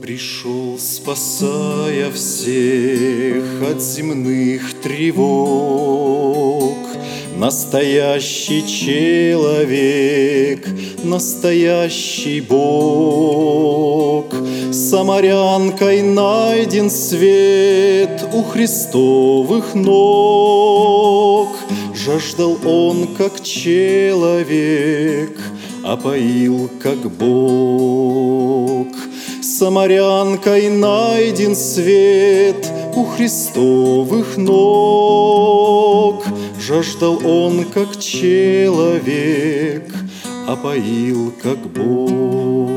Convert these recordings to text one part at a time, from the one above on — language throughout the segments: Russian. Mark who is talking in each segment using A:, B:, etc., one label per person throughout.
A: пришел, спасая всех от земных тревог. Настоящий человек, настоящий Бог. Самарянкой найден свет у Христовых ног. Жаждал он, как человек, а поил, как Бог. Самарянкой найден свет у Христовых ног. Жаждал он, как человек, а поил, как Бог.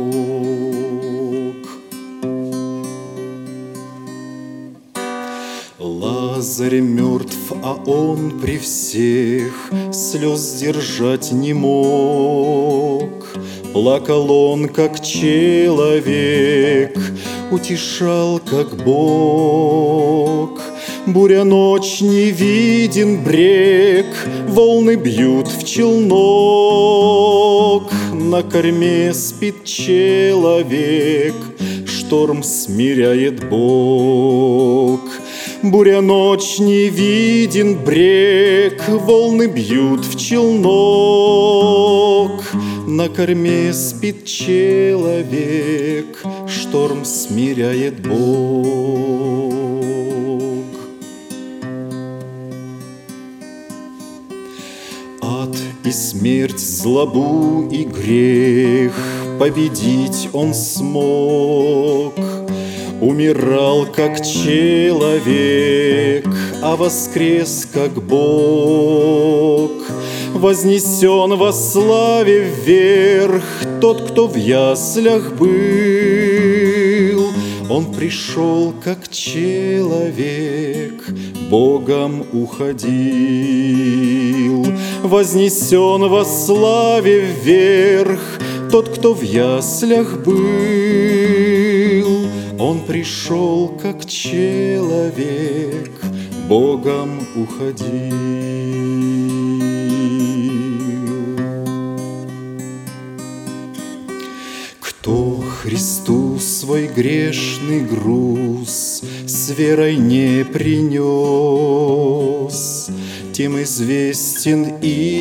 A: Лазарь мертв, а он при всех слез сдержать не мог. Плакал он, как человек, утешал, как Бог. Буря ночь, не виден брег, волны бьют в челнок. На корме спит человек, шторм смиряет Бог. Буря ночь, не виден брег, волны бьют в челнок. На корме спит человек, шторм смиряет Бог. Ад и смерть, злобу и грех победить он смог. Умирал, как человек, а воскрес, как Бог. Вознесен во славе вверх тот, кто в яслях был. Он пришел, как человек, Богом уходил. Вознесен во славе вверх тот, кто в яслях был. Он пришел, как человек, Богом уходил. Кто Христу свой грешный груз с верой не принес, тем известен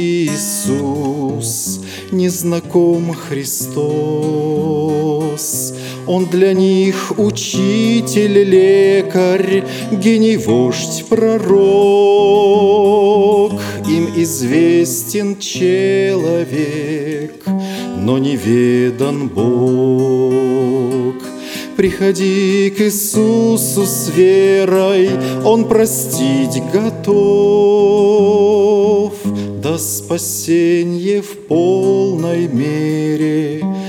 A: Иисус, незнаком Христос. Он для них учитель, лекарь, гений, вождь, пророк. Им известен человек, но неведан Бог. Приходи к Иисусу с верой, Он простить готов. Да спасенье в полной мере